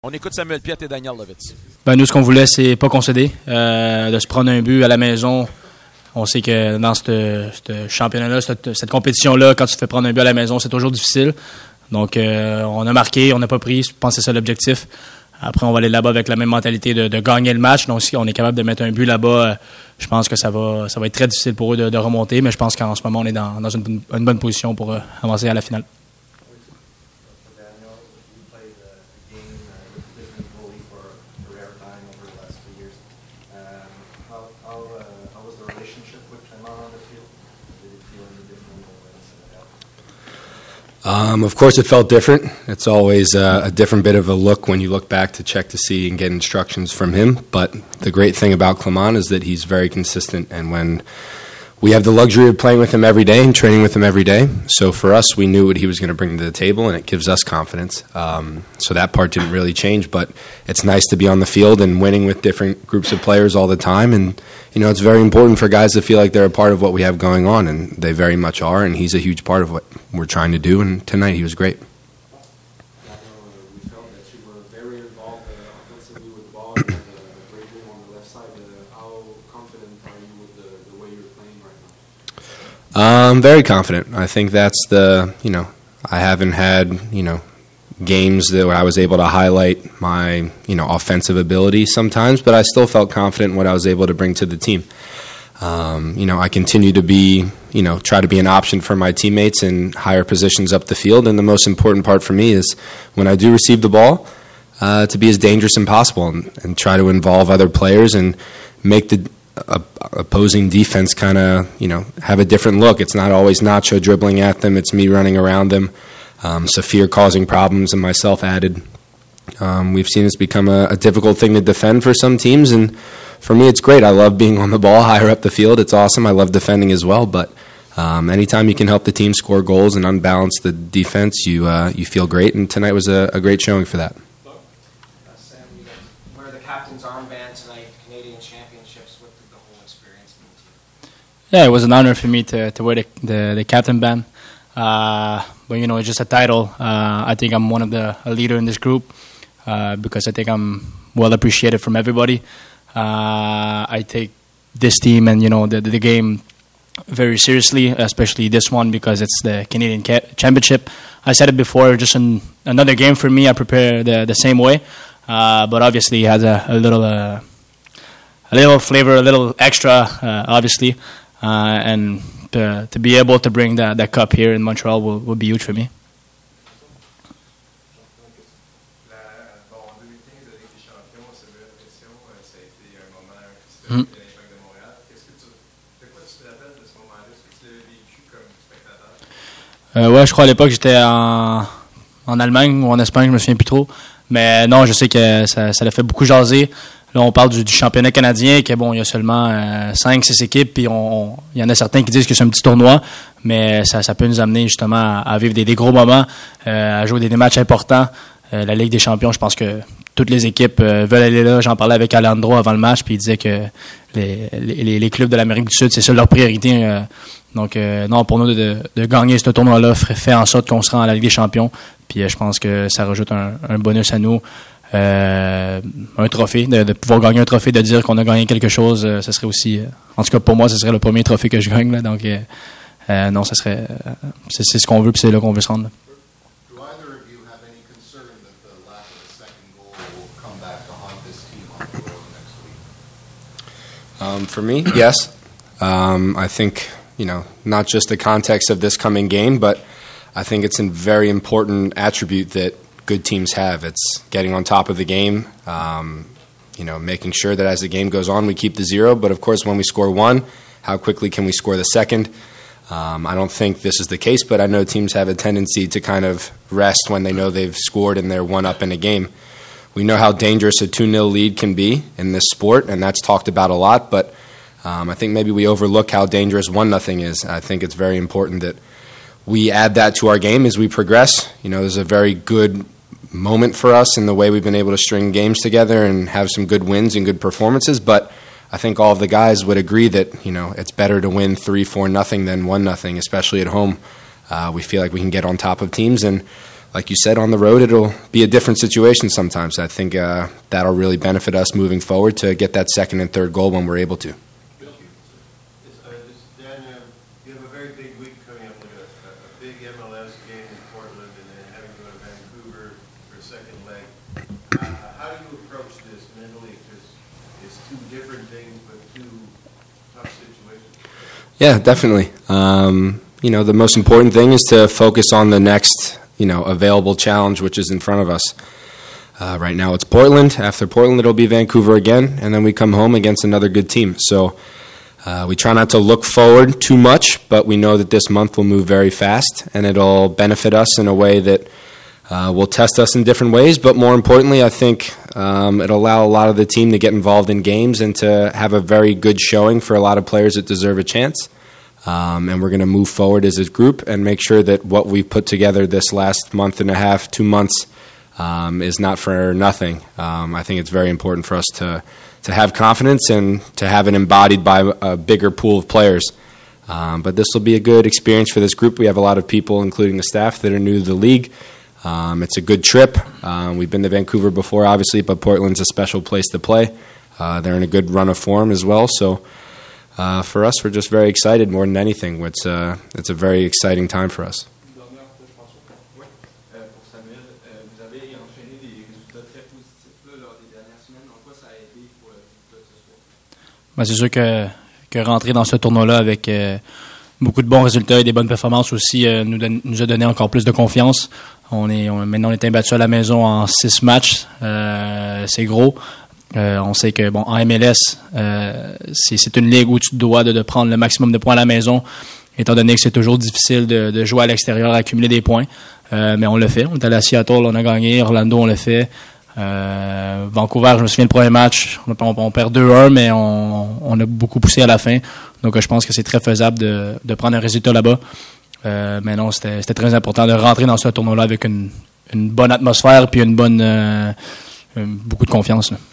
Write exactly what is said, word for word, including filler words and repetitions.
On écoute Samuel Piette et Daniel Lovitz. Ben nous, ce qu'on voulait, c'est pas concéder, euh, de se prendre un but à la maison. On sait que dans ce championnat-là, cette, cette compétition-là, quand tu te fais prendre un but à la maison, c'est toujours difficile. Donc, euh, on a marqué, on n'a pas pris. Je pense que c'est ça l'objectif. Après, on va aller là-bas avec la même mentalité de, de gagner le match. Donc, si on est capable de mettre un but là-bas, je pense que ça va, ça va être très difficile pour eux de, de remonter. Mais je pense qu'en ce moment, on est dans, dans une, une bonne position pour euh, avancer à la finale. Um, of course, it felt different. It's always uh, a different bit of a look when you look back to check to see and get instructions from him. But the great thing about Clement is that he's very consistent, and when we have the luxury of playing with him every day and training with him every day. So for us, we knew what he was going to bring to the table, and it gives us confidence. Um, so that part didn't really change, but it's nice to be on the field and winning with different groups of players all the time. And, you know, it's very important for guys to feel like they're a part of what we have going on, and they very much are, and he's a huge part of what we're trying to do, and tonight he was great. Um, very confident. I think that's the, you know, I haven't had, you know, games that I was able to highlight my, you know, offensive ability sometimes, but I still felt confident in what I was able to bring to the team. Um, you know, I continue to be, you know, try to be an option for my teammates in higher positions up the field, and the most important part for me is when I do receive the ball, uh, to be as dangerous as possible and, and try to involve other players and make the uh, opposing defense kind of, you know, have a different look. It's not always Nacho dribbling at them. It's me running around them, um, Safir causing problems, and myself added. Um, we've seen this become a, a difficult thing to defend for some teams, and for me, it's great. I love being on the ball higher up the field. It's awesome. I love defending as well, but um, anytime you can help the team score goals and unbalance the defense, you uh, you feel great, and tonight was a, a great showing for that. Uh, Sam, you guys wear the captain's armband tonight, Canadian Championships. What did the whole experience mean to you? Yeah, it was an honor for me to, to wear the, the, the captain band. Uh, but, you know, it's just a title. Uh, I think I'm one of the a leader in this group uh, because I think I'm well appreciated from everybody. Uh, I take this team and, you know, the, the game very seriously, especially this one because it's the Canadian Championship. I said it before, just an, another game for me. I prepare the, the same way, uh, but obviously it has a, a little uh, a little flavor, a little extra, uh, obviously, uh, and to, to be able to bring that, that cup here in Montreal will, will be huge for me. Mm. Euh, ouais, je crois à l'époque j'étais en, en Allemagne ou en Espagne, je me souviens plus trop. Mais non, je sais que ça, ça l'a fait beaucoup jaser. Là, on parle du, du championnat canadien, que bon, il y a seulement euh, cinq, six équipes, puis on, il y en a certains qui disent que c'est un petit tournoi, mais ça, ça peut nous amener justement à, à vivre des, des gros moments, euh, à jouer des, des matchs importants. Euh, la Ligue des champions, je pense que toutes les équipes euh, veulent aller là. J'en parlais avec Alejandro avant le match, puis il disait que les, les, les clubs de l'Amérique du Sud, c'est ça leur priorité. Euh, donc, euh, non, pour nous, de, de, de gagner ce tournoi-là fait en sorte qu'on se rend à la Ligue des champions. Puis euh, je pense que ça rajoute un, un bonus à nous. Euh, un trophée, de, de pouvoir gagner un trophée, de dire qu'on a gagné quelque chose, euh, ça serait aussi, euh, en tout cas pour moi, ce serait le premier trophée que je gagne. Là, donc, euh, euh, non, ça serait, euh, c'est, c'est ce qu'on veut, puis c'est là qu'on veut se rendre. Là. Um, for me, yes. Um, I think, you know, not just the context of this coming game, but I think it's a very important attribute that good teams have. It's getting on top of the game, um, you know, making sure that as the game goes on, we keep the zero. But, of course, when we score one, how quickly can we score the second? Um, I don't think this is the case, but I know teams have a tendency to kind of rest when they know they've scored and they're one up in a game. We know how dangerous a two nil lead can be in this sport, and that's talked about a lot, but um, I think maybe we overlook how dangerous one nothing is. I think it's very important that we add that to our game as we progress. You know, there's a very good moment for us in the way we've been able to string games together and have some good wins and good performances, but I think all of the guys would agree that, you know, it's better to win three four nothing than one nothing, especially at home. Uh, we feel like we can get on top of teams, and like you said, on the road, it'll be a different situation sometimes. I think uh, that'll really benefit us moving forward to get that second and third goal when we're able to. Dan, you have a very big week coming up with a, a big M L S game in Portland and then having to go to Vancouver for a second leg. Uh, how do you approach this mentally? Because it's two different things, but two tough situations. Yeah, definitely. Um, you know, the most important thing is to focus on the next, you know, available challenge, which is in front of us. Uh, right now it's Portland. After Portland, it'll be Vancouver again, and then we come home against another good team. So uh, we try not to look forward too much, but we know that this month will move very fast, and it'll benefit us in a way that uh, will test us in different ways. But more importantly, I think um, it'll allow a lot of the team to get involved in games and to have a very good showing for a lot of players that deserve a chance. Um, and we're going to move forward as a group and make sure that what we've put together this last month and a half, two months, um, is not for nothing. Um, I think it's very important for us to, to have confidence and to have it embodied by a bigger pool of players. Um, but this will be a good experience for this group. We have a lot of people, including the staff, that are new to the league. Um, it's a good trip. Um, we've been to Vancouver before, obviously, but Portland's a special place to play. Uh, they're in a good run of form as well, so Uh, for us, we're just very excited more than anything. It's, uh, it's a very exciting time for us. Ben, c'est sûr que, que rentrer dans ce tournoi-là avec euh, beaucoup de bons résultats et des bonnes performances aussi euh, nous, donne, nous a donné encore plus de confiance. On est, on, maintenant, on est imbattu à la maison en six matchs. Euh, c'est gros. Euh, on sait que bon en M L S, euh, c'est, c'est une ligue où tu te dois de, de prendre le maximum de points à la maison, étant donné que c'est toujours difficile de, de jouer à l'extérieur, accumuler des points. Euh, mais on l'a fait. On est allé à Seattle, on a gagné. Orlando, on l'a fait. Euh, Vancouver, je me souviens le premier match, on, on, on perd deux un, mais on, on a beaucoup poussé à la fin. Donc je pense que c'est très faisable de, de prendre un résultat là-bas. Euh, mais non, c'était, c'était très important de rentrer dans ce tournoi-là avec une, une bonne atmosphère puis une bonne, euh, beaucoup de confiance, là.